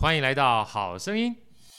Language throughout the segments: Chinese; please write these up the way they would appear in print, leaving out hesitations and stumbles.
欢迎来到好声音。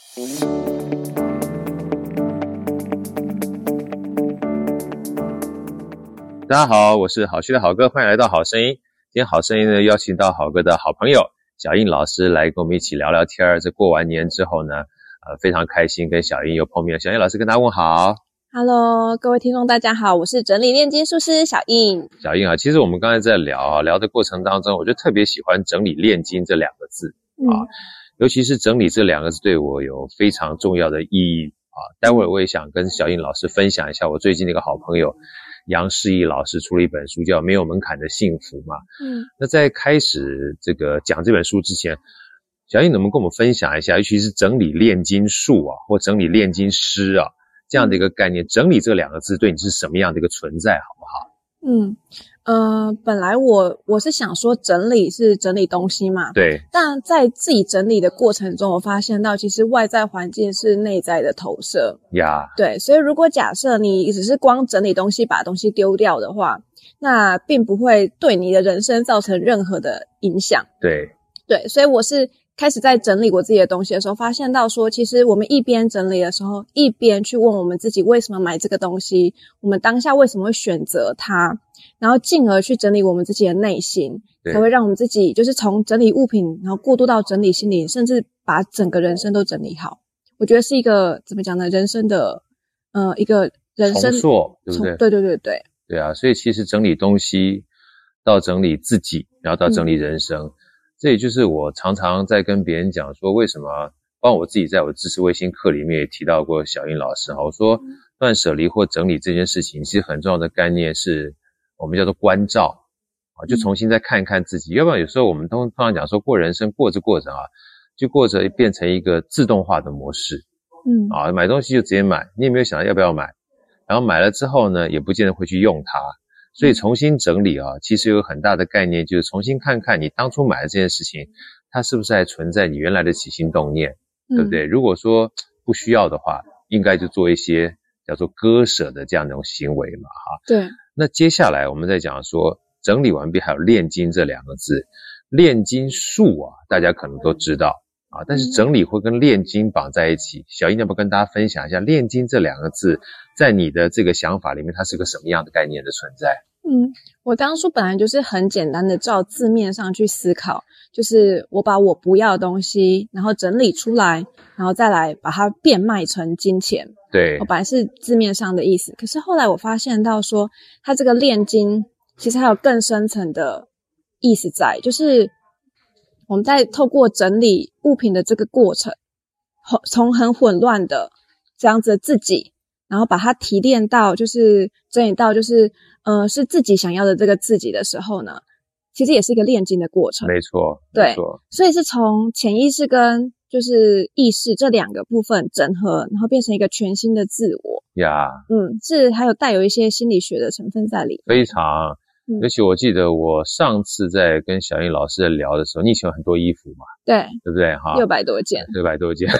大家好，我是好趣的好哥，欢迎来到好声音。今天好声音呢，邀请到好哥的好朋友小印老师来跟我们一起聊聊天。这过完年之后呢，非常开心跟小印又碰面了。小印老师跟大家问好。 Hello， 各位听众大家好，我是整理炼金术师小印。 小印啊，其实我们刚才在聊的过程当中，我就特别喜欢整理炼金这两个字尤其是整理这两个字对我有非常重要的意义待会儿我也想跟小印老师分享一下我最近的一个好朋友杨世义老师出了一本书叫《没有门槛的幸福》嘛。那在开始这个讲这本书之前，小印能不能跟我们分享一下，尤其是整理炼金术或整理炼金师这样的一个概念，整理这两个字对你是什么样的一个存在，好不好？ 本来我是想说整理是整理东西嘛， 对， 但在自己整理的过程中，我发现到其实外在环境是内在的投射对，所以如果假设你只是光整理东西把东西丢掉的话，那并不会对你的人生造成任何的影响。对，所以我是开始在整理我自己的东西的时候，发现到说其实我们一边整理的时候，一边去问我们自己为什么买这个东西，我们当下为什么会选择它，然后进而去整理我们自己的内心，才会让我们自己就是从整理物品然后过渡到整理心理，甚至把整个人生都整理好。我觉得是一个怎么讲呢，人生的一个人生重塑，对不对？对啊，所以其实整理东西到整理自己，然后到整理人生这也就是我常常在跟别人讲说，为什么包括我自己在我知识卫星课里面也提到过小印老师我说断舍离或整理这件事情其实很重要的概念是我们叫做关照就重新再看一看自己，要不然有时候我们通常讲说过人生过着就过着变成一个自动化的模式买东西就直接买，你也没有想到要不要买，然后买了之后呢也不见得会去用它，所以重新整理其实有很大的概念，就是重新看看你当初买的这件事情，它是不是还存在你原来的起心动念，对不对？如果说不需要的话，应该就做一些叫做割舍的这样的行为嘛对。 那接下来我们再讲说整理完毕还有炼金这两个字，炼金术大家可能都知道但是整理会跟炼金绑在一起，小印要不要跟大家分享一下炼金这两个字在你的这个想法里面它是个什么样的概念的存在？ 我当初本来就是很简单的照字面上去思考，就是我把我不要的东西然后整理出来，然后再来把它变卖成金钱。 对， 我本来是字面上的意思，可是后来我发现到说它这个炼金其实还有更深层的意思在，就是我们在透过整理物品的这个过程，从很混乱的这样子的自己，然后把它提炼到就是整理到就是是自己想要的这个自己的时候呢，其实也是一个炼金的过程。 没错， 对，所以是从潜意识跟就是意识这两个部分整合，然后变成一个全新的自我是还有带有一些心理学的成分在里面。 非常尤其我记得我上次在跟小印老师在聊的时候，你以前有很多衣服嘛，对不对 600多件 600多件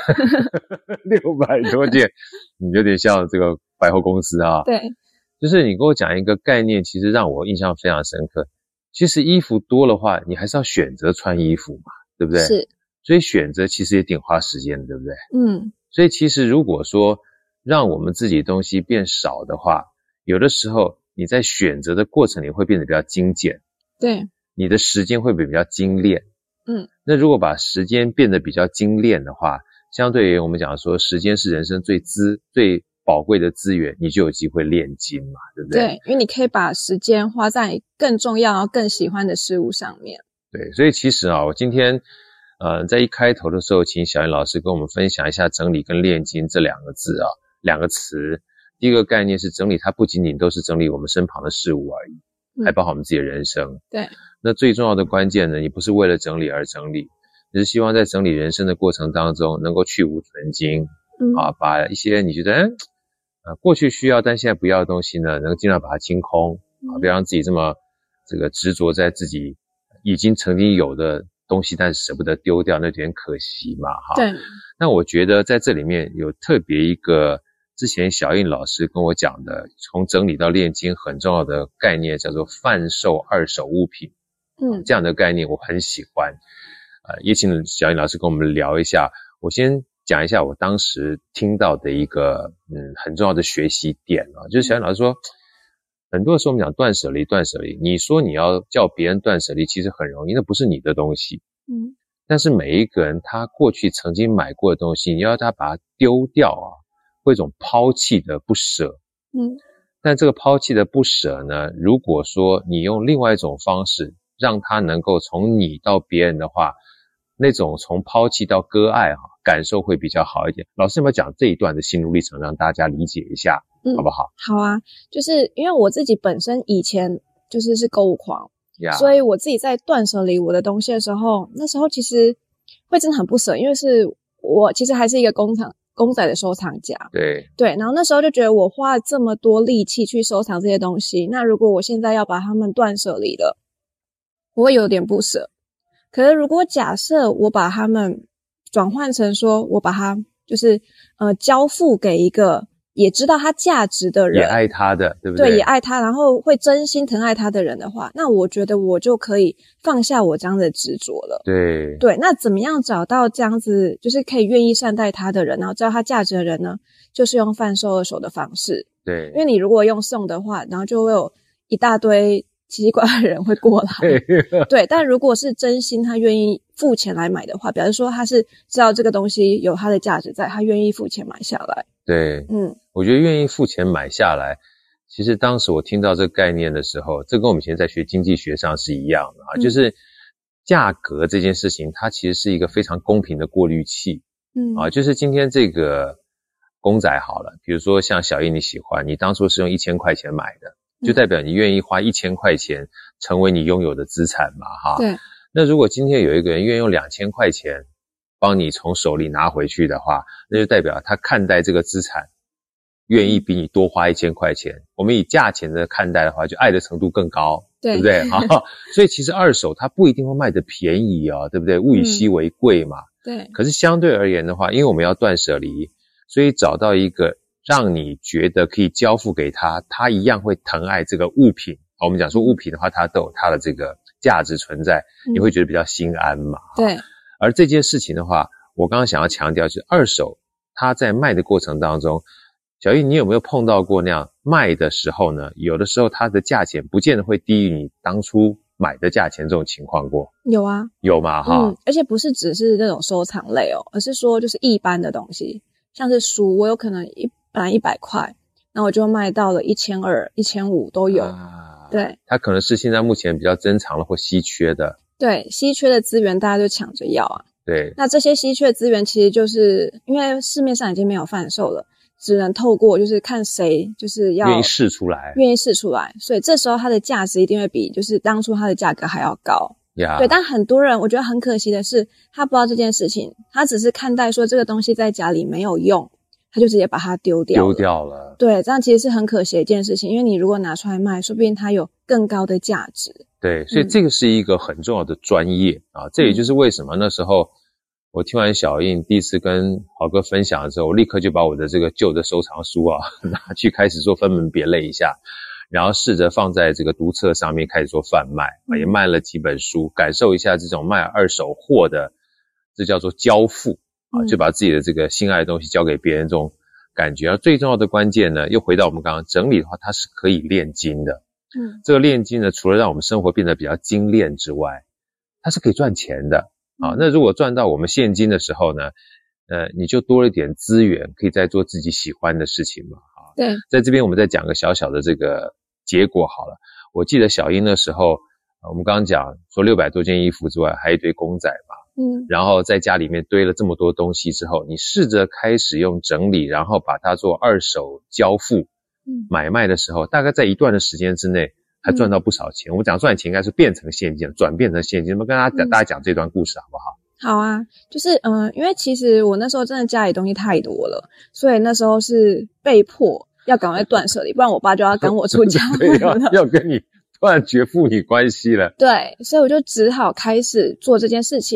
600多件你有点像这个百货公司对， 就是你跟我讲一个概念，其实让我印象非常深刻。其实衣服多的话，你还是要选择穿衣服嘛，对不对？ 是， 所以选择其实也挺花时间的，对不对？所以其实如果说让我们自己东西变少的话，有的时候你在选择的过程里会变得比较精简， 对， 你的时间会比较精炼那如果把时间变得比较精炼的话，相对于我们讲说时间是人生最宝贵的资源，你就有机会炼金嘛，对不对？ 对，因为你可以把时间花在更重要更喜欢的事物上面。 对，所以其实我今天在一开头的时候请小印老师跟我们分享一下整理跟炼金这两个字两个词。第一个概念是整理，它不仅仅都是整理我们身旁的事物而已，还包括我们自己的人生。 对， 那最重要的关键呢，你不是为了整理而整理，你是希望在整理人生的过程当中能够去无存精把一些你觉得过去需要但现在不要的东西呢，能够尽量把它清空不要让自己这么这个执着在自己已经曾经有的东西，但是舍不得丢掉，那有点可惜嘛对。 那我觉得在这里面有特别一个之前小印老师跟我讲的从整理到炼金很重要的概念，叫做贩售二手物品这样的概念我很喜欢也请小英老师跟我们聊一下。我先讲一下我当时听到的一个很重要的学习点啊，就是小英老师说，很多时候我们讲断舍离，你说你要叫别人断舍离，其实很容易，那不是你的东西。但是每一个人他过去曾经买过的东西，你要他把它丢掉啊，会有一种抛弃的不舍。但这个抛弃的不舍呢，如果说你用另外一种方式让他能够从你到别人的话，那种从抛弃到割爱感受会比较好一点。老师有没有讲这一段的心路历程让大家理解一下，好不好？ 好啊，就是因为我自己本身以前是购物狂，所以我自己在断舍离我的东西的时候，那时候其实会真的很不舍，因为是我其实还是一个公仔的收藏家。对，然后那时候就觉得我花了这么多力气去收藏这些东西，那如果我现在要把它们断舍离了，我会有点不舍。可是如果假设我把它们转换成说我把它交付给一个也知道它价值的人， 也爱他的，对不对？ 对，也爱他，然后会真心疼爱他的人的话，那我觉得我就可以放下我这样的执着了。对，那怎么样找到这样子就是可以愿意善待他的人，然后知道他价值的人呢？就是用贩售二手的方式。 对， 因为你如果用送的话，然后就会有一大堆奇奇怪怪的人会过来。对，但如果是真心他愿意付钱来买的话，表示说他是知道这个东西有它的价值在，他愿意付钱买下来。 对，我觉得愿意付钱买下来，其实当时我听到这个概念的时候，这跟我们以前在学经济学上是一样的啊，就是价格这件事情，它其实是一个非常公平的过滤器。就是今天这个公仔好了，比如说像小英你喜欢，你当初是用1000块钱买的，就代表你愿意花1000块钱成为你拥有的资产嘛，哈。 对。 那如果今天有一个人愿意用2000块钱帮你从手里拿回去的话，那就代表他看待这个资产愿意比你多花1000块钱。我们以价钱的看待的话，就爱的程度更高，对不对？所以其实二手它不一定会卖得便宜哦，对不对？物以稀为贵嘛。 对。 可是相对而言的话，因为我们要断舍离，所以找到一个让你觉得可以交付给他，他一样会疼爱这个物品。我们讲说物品的话，它都有它的这个价值存在，你会觉得比较心安嘛。 对。 而这件事情的话，我刚刚想要强调就是二手它在卖的过程当中，小玉你有没有碰到过那样卖的时候呢，有的时候它的价钱不见得会低于你当初买的价钱这种情况过？有啊， 有嘛哈。 而且不是只是那种收藏类哦，而是说就是一般的东西，像是书，我有可能本来100块，那我就卖到了1200、1500都有。对， 它可能是现在目前比较珍藏了或稀缺的。 对，稀缺的资源大家就抢着要啊。 对， 那这些稀缺资源其实就是因为市面上已经没有贩售了，只能透过就是看谁就是要愿意试出来， 所以这时候它的价值一定会比就是当初它的价格还要高。 Yeah. 对，但很多人我觉得很可惜的是，他不知道这件事情，他只是看待说这个东西在家里没有用，他就直接把它丢掉了。对，这样其实是很可惜的一件事情，因为你如果拿出来卖，说不定它有更高的价值。 对，所以这个是一个很重要的专业啊，这也就是为什么那时候我听完小印第一次跟豪哥分享的时候，我立刻就把我的这个旧的收藏书拿去开始做分门别类一下，然后试着放在这个读册上面开始做贩卖，也卖了几本书，感受一下这种卖二手货的，这叫做交付就把自己的这个心爱的东西交给别人这种感觉。而最重要的关键呢，又回到我们刚刚整理的话，它是可以炼金的。这个炼金呢，除了让我们生活变得比较精炼之外，它是可以赚钱的那如果赚到我们现金的时候呢，你就多了一点资源，可以再做自己喜欢的事情嘛对， 在这边我们再讲个小小的这个结果好了。我记得小英的时候，我们刚刚讲说600多件衣服之外，还有一堆公仔嘛，然后在家里面堆了这么多东西之后，你试着开始用整理，然后把它做二手交付买卖的时候，大概在一段的时间之内还赚到不少钱。我们讲赚钱应该是变成现金，转变成现金。我们跟大家讲这段故事好不好？ 好啊，就是因为其实我那时候真的家里东西太多了，所以那时候是被迫要赶快断舍离，不然我爸就要赶我出家门了。 要跟你断绝父女关系了。 对，所以我就只好开始做这件事情。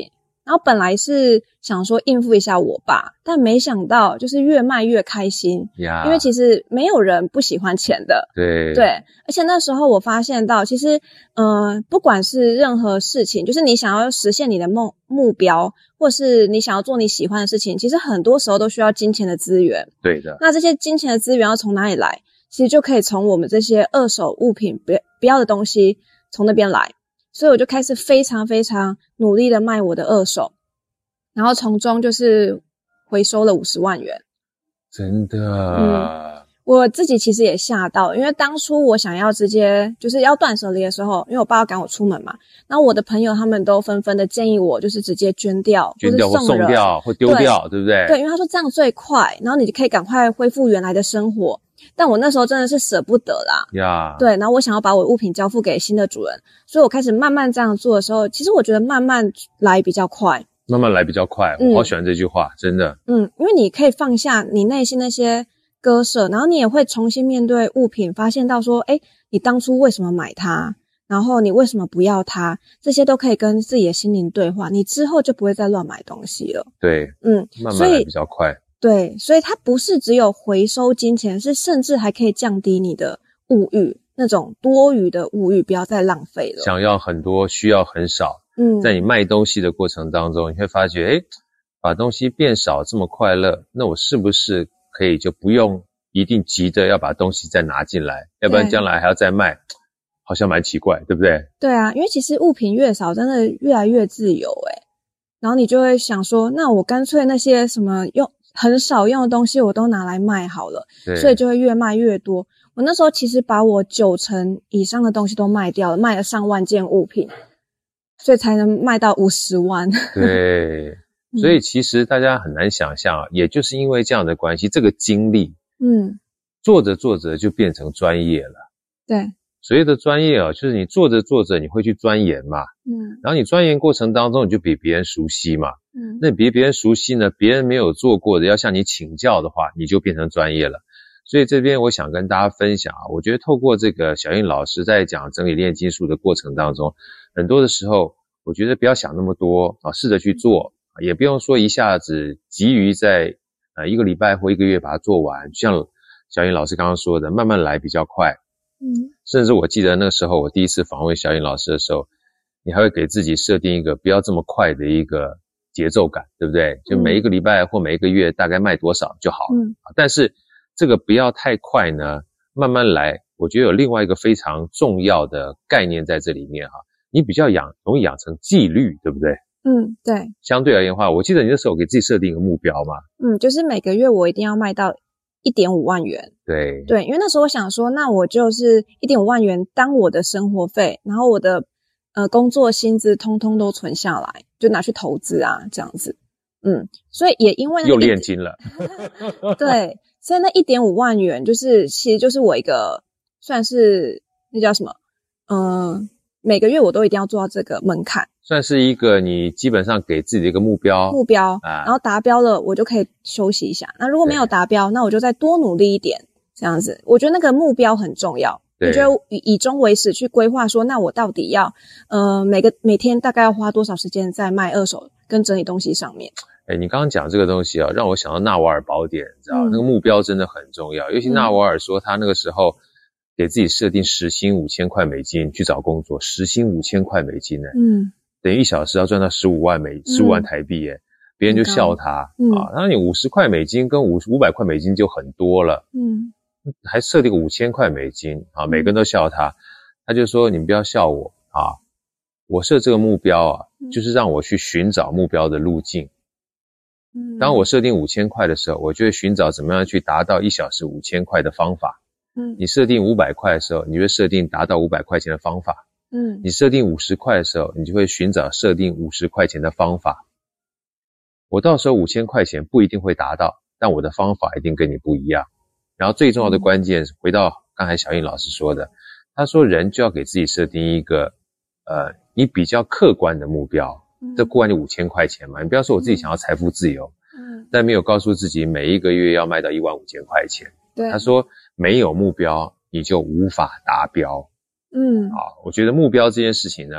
然后本来是想说应付一下我爸，但没想到就是越卖越开心，因为其实没有人不喜欢钱的。对，而且那时候我发现到，其实不管是任何事情，就是你想要实现你的目标，或是你想要做你喜欢的事情，其实很多时候都需要金钱的资源。 对的。 那这些金钱的资源要从哪里来？其实就可以从我们这些二手物品不要的东西从那边来。所以我就开始非常非常努力的卖我的二手，然后从中就是回收了50万元。 真的。 我自己其实也吓到，因为当初我想要直接就是要断舍离的时候，因为我爸要赶我出门嘛，然后我的朋友他们都纷纷的建议我就是直接捐掉或送掉或丢掉，对不对？ 对，因为他说这样最快，然后你就可以赶快恢复原来的生活。但我那时候真的是舍不得啦，对，然后我想要把我的物品交付给新的主人，所以我开始慢慢这样做的时候，其实我觉得慢慢来比较快。 慢慢来比较快，我好喜欢这句话，真的。 因为你可以放下你内心那些割舍，然后你也会重新面对物品，发现到说，你当初为什么买它，然后你为什么不要它，这些都可以跟自己的心灵对话，你之后就不会再乱买东西了。 对，慢慢来比较快。 对，所以它不是只有回收金钱，是甚至还可以降低你的物欲，那种多余的物欲不要再浪费了。 想要很多，需要很少。在你卖东西的过程当中，你会发觉，把东西变少这么快乐，那我是不是可以就不用一定急着要把东西再拿进来，要不然将来还要再卖，好像蛮奇怪，对不对？ 对啊，因为其实物品越少，真的越来越自由然后你就会想说，那我干脆那些什么很少用的东西我都拿来卖好了，所以就会越卖越多。我那时候其实把我90%以上的东西都卖掉了，卖了上万件物品，所以才能卖到50万。 对，所以其实大家很难想象也就是因为这样的关系，这个经历，做着做着就变成专业了。 对。 所谓的专业就是你做着做着你会去钻研嘛，然后你钻研过程当中你就比别人熟悉嘛，那你比别人熟悉呢，别人没有做过的要向你请教的话，你就变成专业了。所以这边我想跟大家分享我觉得透过这个小印老师在讲整理炼金术的过程当中，很多的时候我觉得不要想那么多试着去做，也不用说一下子急于在1个礼拜或1个月把它做完，像小印老师刚刚说的，慢慢来比较快。甚至我记得那时候我第一次访问小印老师的时候，你还会给自己设定一个不要这么快的一个节奏感，对不对？就每1个礼拜或每1个月大概卖多少就好了。但是这个不要太快呢，慢慢来，我觉得有另外一个非常重要的概念在这里面你比较容易养成纪律，对不对？ 对。 相对而言的话，我记得你那时候给自己设定一个目标嘛。 就是每个月我一定要卖到1.5万元。对，因为那时候我想说，那我就是1.5万元当我的生活费，然后我的工作薪资通通都存下来，就拿去投资这样子。所以也因为又炼金了。 对，所以那1.5万元其实就是我一个算是那叫什么每个月我都一定要做到这个门槛， 算是一个你基本上给自己的一个目标然后达标了我就可以休息一下，那如果没有达标，那我就再多努力一点，这样子。我觉得那个目标很重要，我觉得以终为始去规划说，那我到底要每天大概要花多少时间在卖二手跟整理东西上面。 你刚刚讲这个东西让我想到纳瓦尔宝典，你知道那个目标真的很重要，尤其纳瓦尔说他那个时候给自己设定时薪5000块美金去找工作，时薪5000块美金等于1小时要赚到15万台币别人就笑他然后你50块美金跟500块美金就很多了还设定个5000块美金每个人都笑他，他就说你不要笑我我设这个目标就是让我去寻找目标的路径。当我设定5000块的时候，我就会寻找怎么样去达到1小时5000块的方法。你设定500块的时候，你会设定达到500块钱的方法。你设定50块的时候，你就会寻找设定50块钱的方法。我到时候5000块钱不一定会达到，但我的方法一定跟你不一样。然后最重要的关键是回到刚才小印老师说的，他说人就要给自己设定一个你比较客观的目标。这不管你5000块钱嘛，你不要说我自己想要财富自由但没有告诉自己每1个月要卖到15000块钱。 对， 他说没有目标你就无法达标。我觉得目标这件事情呢，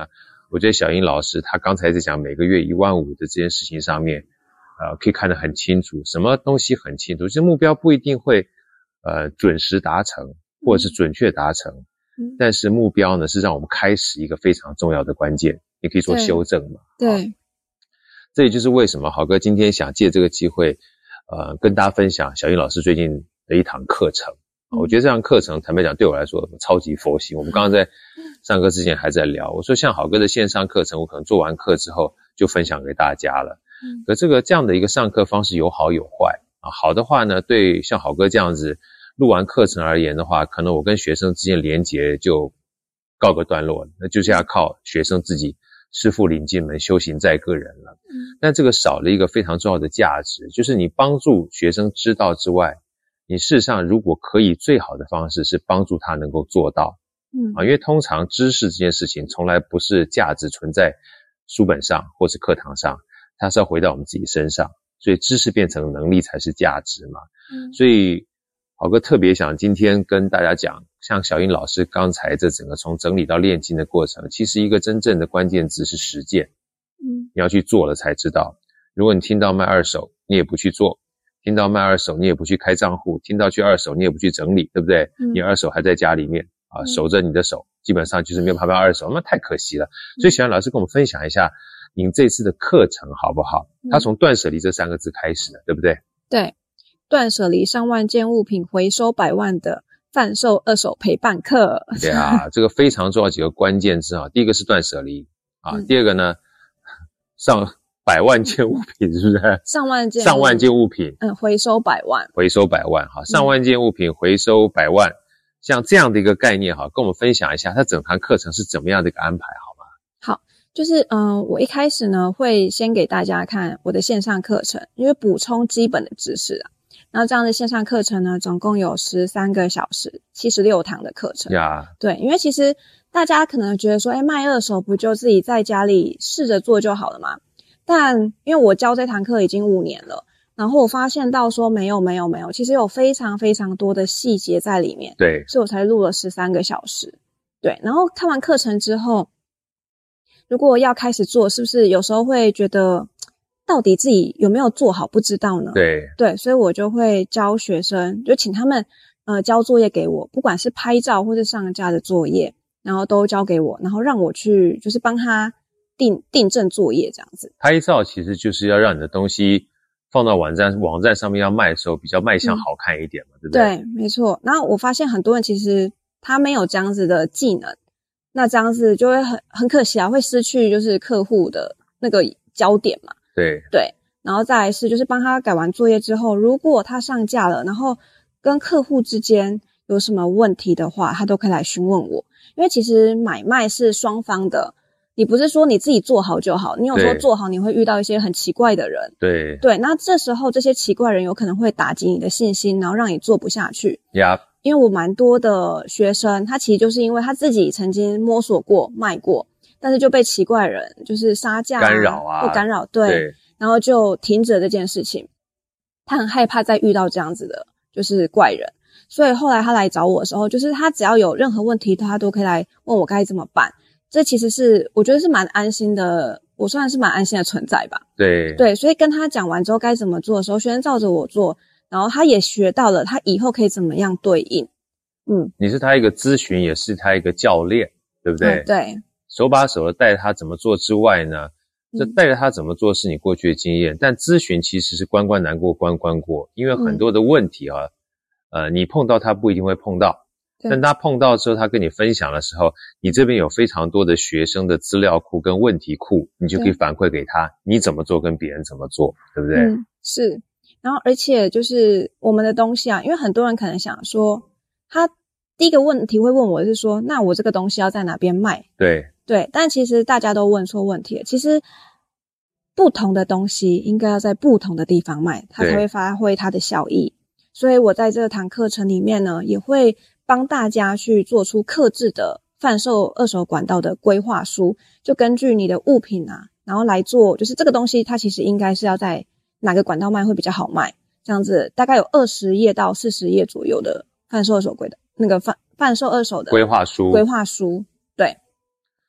我觉得小英老师他刚才在讲每个月15000的这件事情上面，可以看得很清楚，什么东西很清楚，就是目标不一定会准时达成或者是准确达成，但是目标呢是让我们开始一个非常重要的关键，你可以说修正嘛。 对， 这也就是为什么好哥今天想借这个机会跟大家分享小英老师最近的一堂课程。我觉得这堂课程坦白讲对我来说超级佛心，我们刚刚在上课之前还在聊，我说像好哥的线上课程我可能做完课之后就分享给大家了，可这样的一个上课方式有好有坏好的话呢，对像好哥这样子录完课程而言的话，可能我跟学生之间连结就告个段落了，那就是要靠学生自己师父领进门，修行在个人了。但这个少了一个非常重要的价值，就是你帮助学生知道之外，你事实上如果可以，最好的方式是帮助他能够做到。因为通常知识这件事情从来不是价值存在书本上或是课堂上，它是要回到我们自己身上，所以知识变成能力才是价值嘛。所以好哥特别想今天跟大家讲，像小英老师刚才这整个从整理到炼金的过程，其实一个真正的关键字是实践。你要去做了才知道。如果你听到卖二手你也不去做，听到卖二手你也不去开账户，听到去二手你也不去整理，对不对？你二手还在家里面守着你的手，基本上就是没有办法卖二手，那太可惜了。所以小英老师跟我们分享一下您这次的课程好不好？他从断舍离这3个字开始的，对不对？ 对，断舍离上万件物品，回收100万的贩售二手陪伴课。 对啊，这个非常重要几个关键字第一个是断舍离第二个呢上100万件物品，是不是？上万件物品， 回收100万， 回收100万上万件物品回收100万，像这样的一个概念跟我们分享一下，它整堂课程是怎么样的一个安排好吗？ 好，就是我一开始呢会先给大家看我的线上课程，因为补充基本的知识然后这样的线上课程呢总共有13个小时76堂的课程对，因为其实大家可能觉得说卖二手不就自己在家里试着做就好了吗？但因为我教这堂课已经5年了，然后我发现到说没有，其实有非常非常多的细节在里面。 对， 所以我才录了13个小时。对，然后看完课程之后，如果要开始做，是不是有时候会觉得到底自己有没有做好不知道呢？对，所以我就会教学生，就请他们交作业给我，不管是拍照或是上架的作业，然后都交给我，然后让我去就是帮他订正作业这样子。 拍照其实就是要让你的东西放到网站上面要卖的时候比较卖相好看一点嘛，对不对？ 对，没错。然后我发现很多人其实他没有这样子的技能，那这样子就会很可惜会失去就是客户的那个焦点嘛。 对， 然后再来是就是帮他改完作业之后，如果他上架了，然后跟客户之间有什么问题的话，他都可以来询问我，因为其实买卖是双方的。你不是说你自己做好就好，你有时候做好你会遇到一些很奇怪的人。对，那这时候这些奇怪人有可能会打击你的信心，然后让你做不下去。因为我蛮多的学生，他其实就是因为他自己曾经摸索过卖过，但是就被奇怪人就是杀价干扰对，然后就停止了这件事情。他很害怕再遇到这样子的就是怪人，所以后来他来找我的时候，就是他只要有任何问题他都可以来问我该怎么办。这其实是我觉得是蛮安心的，我算是蛮安心的存在吧。对，所以跟他讲完之后该怎么做的时候，学生照着我做，然后他也学到了他以后可以怎么样对应。 你是他一个咨询，也是他一个教练，对不对？ 对， 手把手的带着他怎么做之外呢，这带着他怎么做是你过去的经验，但咨询其实是关关难过关关过，因为很多的问题你碰到他不一定会碰到，但他碰到之后他跟你分享的时候，你这边有非常多的学生的资料库跟问题库，你就可以反馈给他你怎么做跟别人怎么做，对不对？ 是。然后而且就是我们的东西因为很多人可能想说，他第一个问题会问我是说，那我这个东西要在哪边卖？对，但其实大家都问错问题了。其实不同的东西应该要在不同的地方卖，它才会发挥它的效益。所以我在这堂课程里面呢，也会帮大家去做出客制的贩售二手管道的规划书，就根据你的物品然后来做，就是这个东西它其实应该是要在哪个管道卖会比较好卖，这样子大概有20页到40页左右的贩售二手那个贩售二手的规划书。对，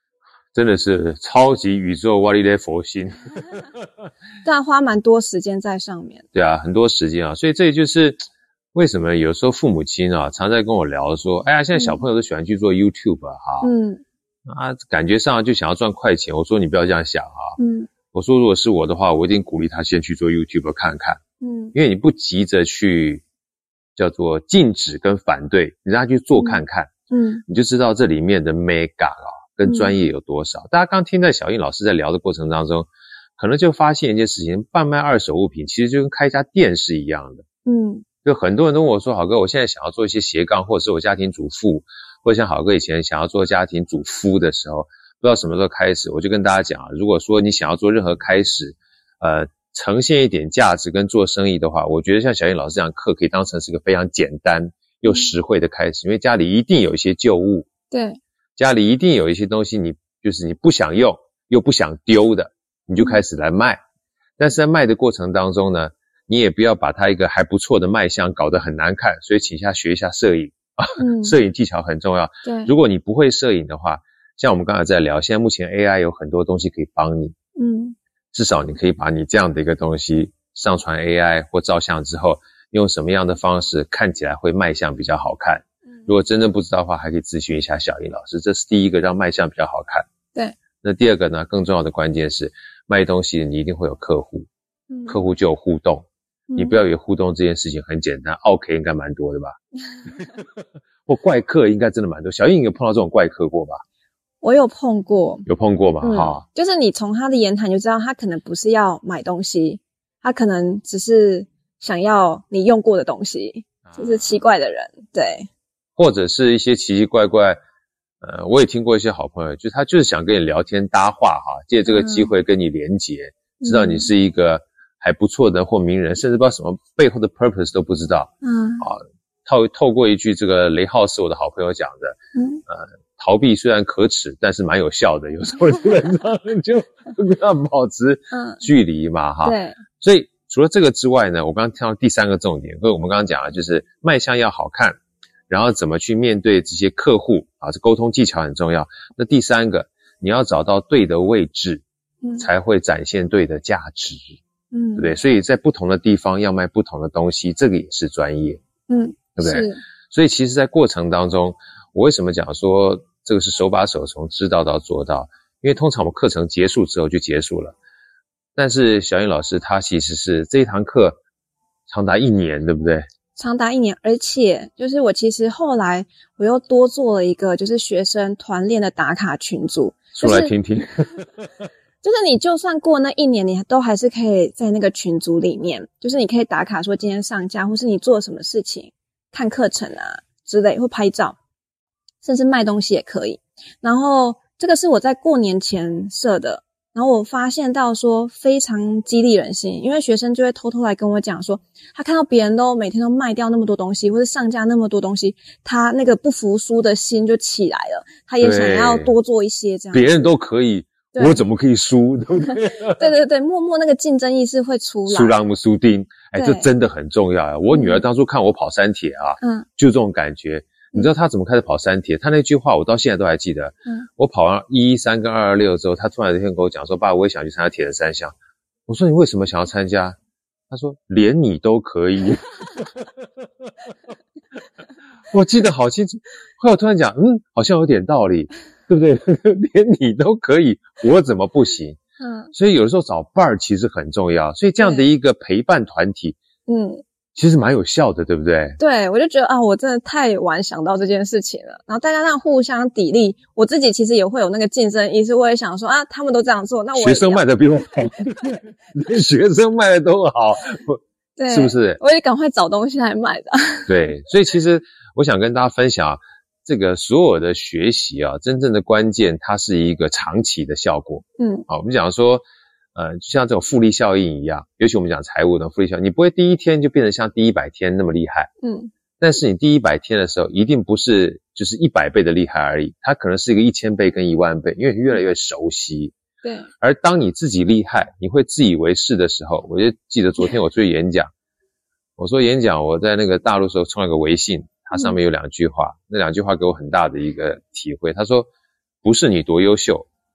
真的是超级宇宙哇哩咧佛心。 对啊，花蛮多时间在上面。 对啊，很多时间啊，所以这也就是为什么有时候父母亲啊常在跟我聊说，哎呀，现在小朋友都喜欢去做 YouTube 啊，感觉上就想要赚快钱。我说你不要这样想啊，我说如果是我的话，我一定鼓励他先去做 YouTube 看看，因为你不急着去叫做禁止跟反对，你让他去做看看，你就知道这里面的 mega 跟专业有多少。大家刚听在小英老师在聊的过程当中，可能就发现一件事情，贩卖二手物品其实就跟开一家店是一样的。就很多人都问我说，好哥，我现在想要做一些斜杠，或者是我家庭主妇，或者像好哥以前想要做家庭主夫的时候，不知道什么时候开始，我就跟大家讲，如果说你想要做任何开始，呈现一点价值跟做生意的话，我觉得像小英老师这样课可以当成是一个非常简单又实惠的开始，因为家里一定有一些旧物， 对， 家里一定有一些东西你不想用又不想丢的，你就开始来卖。但是在卖的过程当中呢，你也不要把它一个还不错的卖相搞得很难看，所以请学一下摄影摄影技巧很重要。 对， 如果你不会摄影的话，像我们刚才在聊，现在目前 AI 有很多东西可以帮你，至少你可以把你这样的一个东西上传 AI 或照相之后，用什么样的方式看起来会卖相比较好看。如果真正不知道的话，还可以咨询一下小英老师，这是第一个让卖相比较好看。 对， 那第二个呢，更重要的关键是卖东西你一定会有客户，客户就有互动，你不要以为互动这件事情很简单，OK 应该蛮多的吧？或怪客应该真的蛮多。小英有碰到这种怪客过吧？ 我有碰过。 有碰过吗？ 就是你从他的言谈就知道他可能不是要买东西，他可能只是想要你用过的东西，就是奇怪的人。对， 或者是一些奇奇怪怪我也听过一些好朋友，就他就是想跟你聊天搭话借这个机会跟你连结，知道你是一个还不错的或名人，甚至不知道什么背后的 purpose 都不知道。透过一句这个雷浩是我的好朋友讲的，逃避虽然可耻，但是蛮有效的。有时候基本上就要保持距离嘛对。 所以除了这个之外呢，我刚刚听到第三个重点，所以我们刚刚讲的就是卖相要好看，然后怎么去面对这些客户这沟通技巧很重要。那第三个，你要找到对的位置，才会展现对的价值，对不对？所以在不同的地方要卖不同的东西，这个也是专业，对不对？是。所以其实在过程当中，我为什么讲说这个是手把手从知道到做到？因为通常我们课程结束之后就结束了，但是小英老师她其实是这一堂课长达1年，对不对？ 长达1年，而且就是我其实后来我又多做了一个就是学生团练的打卡群组， 说来听听。 就是你就算过那1年，你都还是可以在那个群组里面，就是你可以打卡说今天上架，或是你做什么事情，看课程之类，或拍照，甚至卖东西也可以。然后这个是我在过年前设的，然后我发现到说非常激励人心，因为学生就会偷偷来跟我讲说，他看到别人都每天都卖掉那么多东西，或是上架那么多东西，他那个不服输的心就起来了，他也想要多做一些这样。 别人都可以，我怎么可以输，对不对？ 对，默默那个竞争意识会出来。 输让不输丁，这真的很重要我女儿当初看我跑三铁就这种感觉。你知道她怎么开始跑三铁？她那句话我到现在都还记得。我跑完113跟226之后，她突然有一天跟我讲说，爸，我也想去参加铁人3项。我说你为什么想要参加？她说连你都可以。我记得好清楚。后来我突然讲好像有点道理，对不对？连你都可以，我怎么不行？所以有的时候找伴儿其实很重要，所以这样的一个陪伴团体其实蛮有效的，对不对？ 对，我就觉得我真的太晚想到这件事情了。然后大家这样互相砥砺，我自己其实也会有那个竞争意识，我也想说他们都这样做，那我也学生卖的比我好，连学生卖的都好， 对， 是不是？ 我也赶快找东西来卖的。对， 所以其实我想跟大家分享这个所有的学习真正的关键它是一个长期的效果。我们讲说就像这种复利效应一样，尤其我们讲财务的复利效应，你不会第一天就变成像第100天那么厉害，但是你第100天的时候一定不是就是100倍的厉害而已，它可能是一个1000倍跟10000倍，因为越来越熟悉。 对。 而当你自己厉害，你会自以为是的时候，我就记得昨天我出去演讲，我说演讲我在那个大陆的时候创了个微信，它上面有2句话，那2句话给我很大的一个体会。他说不是你多优秀，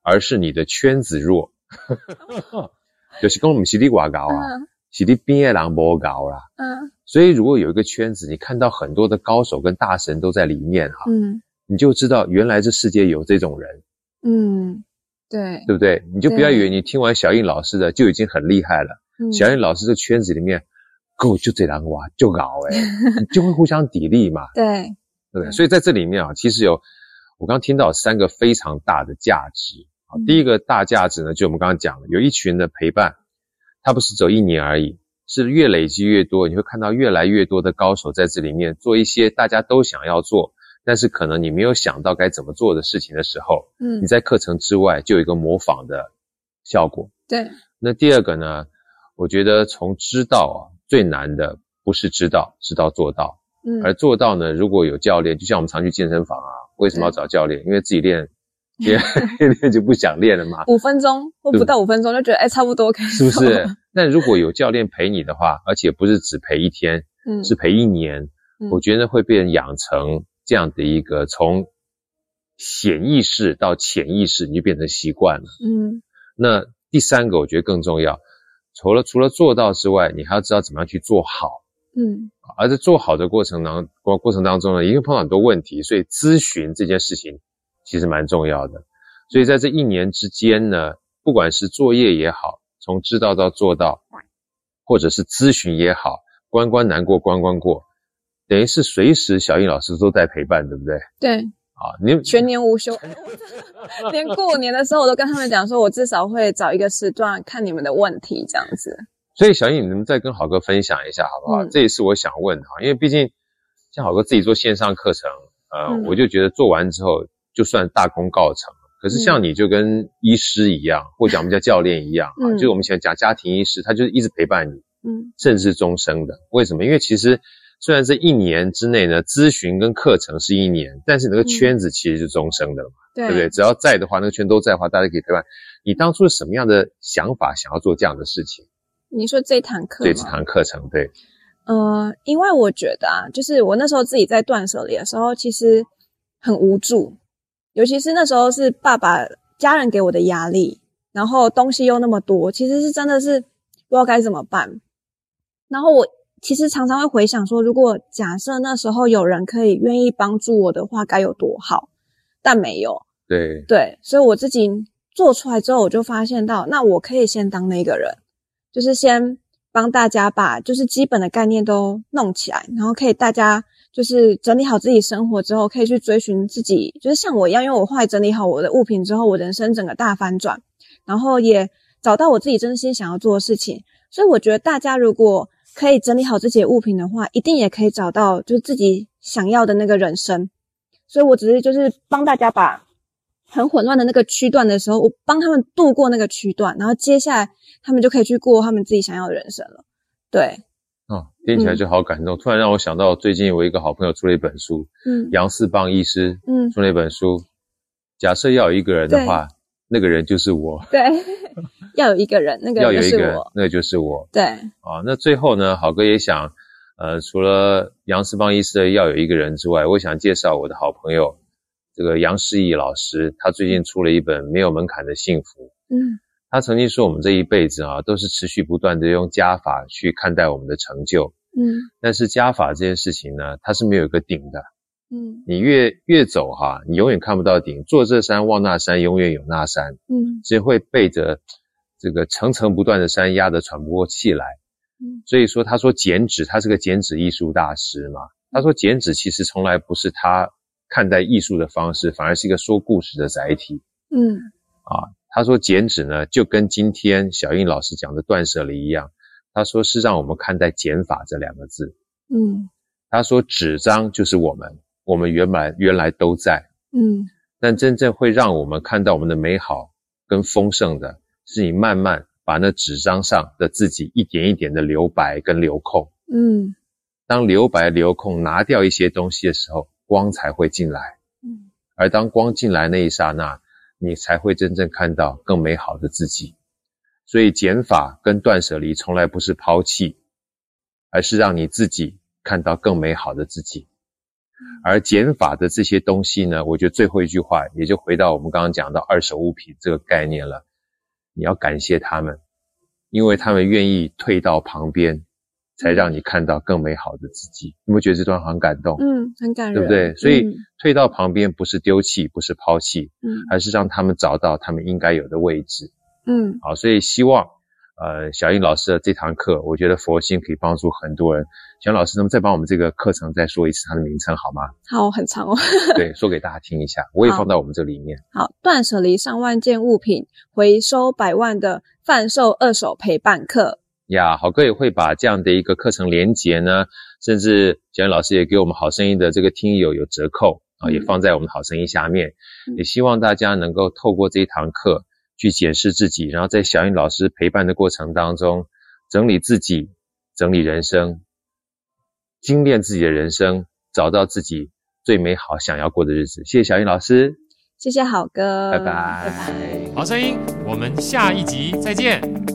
而是你的圈子弱。就是说不是你外高啊，是你边的人不高啦。所以如果有一个圈子，你看到很多的高手跟大神都在里面哈，你就知道原来这世界有这种人。 对不对？你就不要以为你听完小印老师的就已经很厉害了。小印老师的圈子里面够就这人哇就搞你就会互相砥砺嘛。 对不对？所以在这里面啊，其实我刚听到3个非常大的价值。第一个大价值呢，就我们刚刚讲的，有一群的陪伴，它不是走1年而已，是越累积越多，你会看到越来越多的高手在这里面做一些大家都想要做，但是可能你没有想到该怎么做的事情的时候，你在课程之外就有一个模仿的效果。 对。 那第二个呢，我觉得从知道最难的不是知道做到。而做到呢，如果有教练，就像我们常去健身房啊，为什么要找教练？因为自己练就不想练了嘛。 5分钟或不到5分钟就觉得差不多可以， 是不是？但如果有教练陪你的话，而且不是只陪1天，是陪1年，我觉得会被养成这样的一个从显意识到潜意识，你就变成习惯了。那第3个我觉得更重要，除了做到之外，你还要知道怎么样去做好。而在做好的过程当中呢，一定碰到很多问题，所以咨询这件事情其实蛮重要的。所以在这1年之间呢，不管是作业也好，从知道到做到，或者是咨询也好，关关难过关关过，等于是随时小印老师都在陪伴，对不对？ 对。你全年无休。连过年的时候我都跟他们讲说，我至少会找一个时段看你们的问题这样子。 所以小印，你能再跟好哥分享一下好不好？这也是我想问的，因为毕竟像好哥自己做线上课程，我就觉得做完之后就算大功告成。可是像你就跟医师一样，或者我们叫教练一样，就是我们想讲家庭医师，他就是一直陪伴你，甚至终生的。为什么？因为其实虽然这1年之内呢，咨询跟课程是1年，但是那个圈子其实是终生的嘛，对不对？只要在的话，那个圈都在的话，大家可以陪伴。你当初是什么样的想法想要做这样的事情？ 你说这堂课吗？ 对，这堂课程，对。 因为我觉得就是我那时候自己在断舍离的时候，其实很无助，尤其是那时候是家人给我的压力，然后东西又那么多，其实是真的是不知道该怎么办。然后我其实常常会回想说，如果假设那时候有人可以愿意帮助我的话，该有多好，但没有。对，所以我自己做出来之后，我就发现到，那我可以先当那个人。就是先帮大家把就是基本的概念都弄起来，然后可以大家就是整理好自己生活之后，可以去追寻自己，就是像我一样，因为我后来整理好我的物品之后，我人生整个大翻转，然后也找到我自己真心想要做的事情。所以我觉得大家如果可以整理好自己的物品的话，一定也可以找到就是自己想要的那个人生。所以我只是就是帮大家把很混乱的那个区段的时候，我帮他们度过那个区段，然后接下来他们就可以去过他们自己想要的人生了。对。 听起来就好感动。突然让我想到最近我一个好朋友出了一本书，杨世邦医师出了一本书，假设要有一个人的话，那个人就是我。对， 要有一个人，那个人就是我。 那个就是我。 对。 那最后呢，好哥也想除了杨世邦医师的要有一个人之外，我想介绍我的好朋友这个杨世义老师，他最近出了一本没有门槛的幸福。他曾经说我们这一辈子都是持续不断的用加法去看待我们的成就。但是加法这件事情呢，它是没有一个顶的。你越走你永远看不到顶，坐这山望那山，永远有那山。只会背着这个层层不断的山压得喘不过气来。所以说他说减脂，他是个减脂艺术大师嘛。他说减脂其实从来不是他看待艺术的方式，反而是一个说故事的载体。他说减脂呢，就跟今天小印老师讲的断舍离一样，他说是让我们看待减法这2个字。他说纸张就是我们原来都在。但真正会让我们看到我们的美好跟丰盛的，是你慢慢把那纸张上的自己一点一点的留白跟留空。当留白留空拿掉一些东西的时候，光才会进来。而当光进来那一刹那，你才会真正看到更美好的自己。所以减法跟断舍离从来不是抛弃，而是让你自己看到更美好的自己。 而减法的这些东西呢，我觉得最后一句话也就回到我们刚刚讲到二手物品这个概念了。你要感谢他们，因为他们愿意退到旁边，才让你看到更美好的自己。你有没有觉得这段很感动？ 很感人， 对不对？所以退到旁边不是丢弃，不是抛弃，而是让他们找到他们应该有的位置。好，所以希望小英老师的这堂课，我觉得佛心可以帮助很多人。小英老师能不能再帮我们这个课程再说一次它的名称好吗？ 好，很长哦。 对，说给大家听一下，我也放到我们这里面。 好，断舍离上万件物品，回收100万的贩售二手陪伴课。 好哥也会把这样的一个课程连结呢，甚至小英老师也给我们好声音的这个听友有折扣也放在我们好声音下面。也希望大家能够透过这一堂课去检视自己，然后在小英老师陪伴的过程当中，整理自己，整理人生，精炼自己的人生，找到自己最美好想要过的日子。谢谢小英老师， 谢谢好哥， 拜拜。 好声音，我们下一集再见。